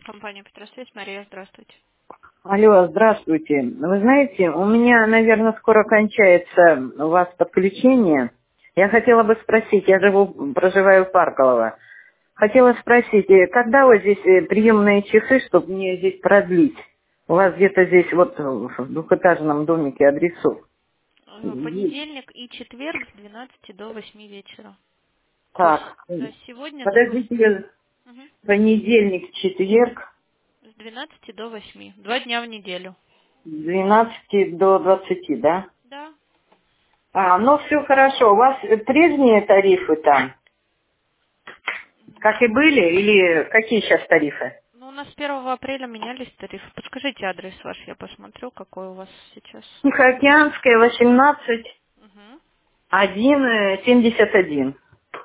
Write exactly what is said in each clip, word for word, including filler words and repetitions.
Компания «Петросвязь». Мария, здравствуйте. Алло, здравствуйте. Вы знаете, у меня, наверное, скоро кончается у вас подключение. Я хотела бы спросить, я живу, проживаю в Парково. Хотела спросить, э, когда вот здесь э, приемные часы, чтобы мне здесь продлить? У вас где-то здесь вот в двухэтажном домике адресов. Э, Есть. Понедельник и четверг с двенадцати до восьми вечера. То есть Так, э, сегодня, подождите, допустим, я- мгм, понедельник, четверг, с двенадцати до восьми. Два дня в неделю. с двенадцати до двадцати, да? Да. А, ну все хорошо. У вас э, прежние тарифы там? Как и были, или какие сейчас тарифы? Ну, у нас с первого апреля менялись тарифы. Подскажите адрес ваш, я посмотрю, какой у вас сейчас. Тихоокеанская, восемнадцать, Угу. один, э, семьдесят один.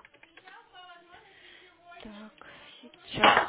Так, сейчас.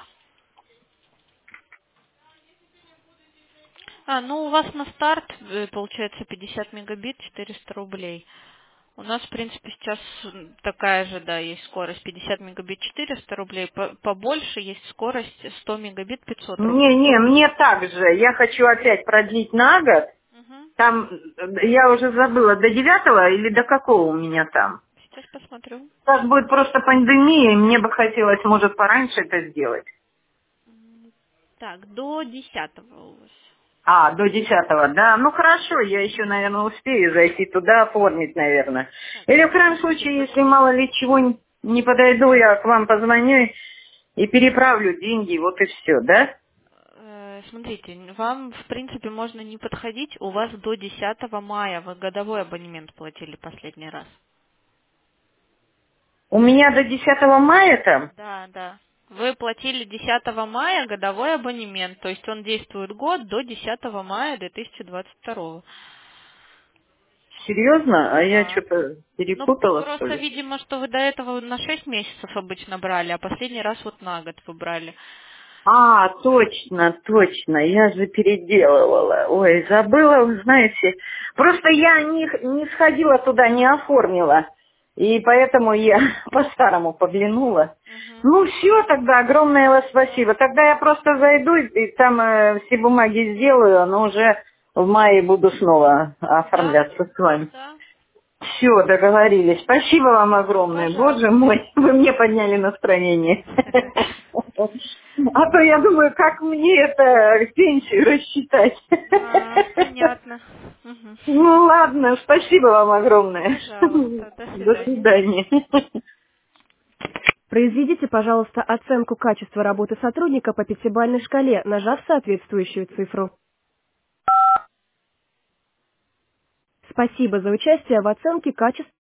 А, ну у вас на старт э, получается пятьдесят мегабит, четыреста рублей. У нас, в принципе, сейчас м, такая же, да, есть скорость пятьдесят мегабит, четыреста рублей. По- Побольше есть скорость сто мегабит, пятьсот Не, рублей. не, мне так же. Я хочу опять продлить на год. Мгм. Там, э, я уже забыла, до девятого или до какого у меня там? Сейчас посмотрю. Сейчас будет просто пандемия, и мне бы хотелось, может, пораньше это сделать. М, Так, до десятого у вас. А, до десятого, да. Ну хорошо, я еще, наверное, успею зайти туда, оформить, наверное. Так, Или в крайнем подождите, случае, пос- если мало ли чего н- не подойду, я к вам позвоню и переправлю деньги, вот и все, да? э, смотрите, вам, в принципе, можно не подходить. У вас до десятого мая вы годовой абонемент платили последний раз. У меня до десятого мая там. Да, да. Вы платили десятого мая годовой абонемент, то есть он действует год до десятого мая две тысячи двадцать второго. Серьезно? А я Да. что-то Ну, перепутала, что просто, ли? видимо, что вы до этого на шесть месяцев обычно брали, а последний раз вот на год вы брали. А, точно, точно, я же переделывала. Ой, забыла, вы знаете. Просто я не, не сходила туда, не оформила. И поэтому я по-старому поглянула. Угу. Ну все, тогда огромное вас спасибо. Тогда я просто зайду и там э, все бумаги сделаю, но уже в мае буду снова Да, оформляться с вами. да, Все, договорились. Спасибо вам огромное. Боже пожалуйста. мой, вы мне подняли настроение. А то я думаю, как мне это пенсию рассчитать. А, понятно. Мгм. Ну ладно, спасибо вам огромное. Пожалуйста, до До свидания. свидания. Произведите, пожалуйста, оценку качества работы сотрудника по пятибалльной шкале, нажав соответствующую цифру. Спасибо за участие в оценке качества.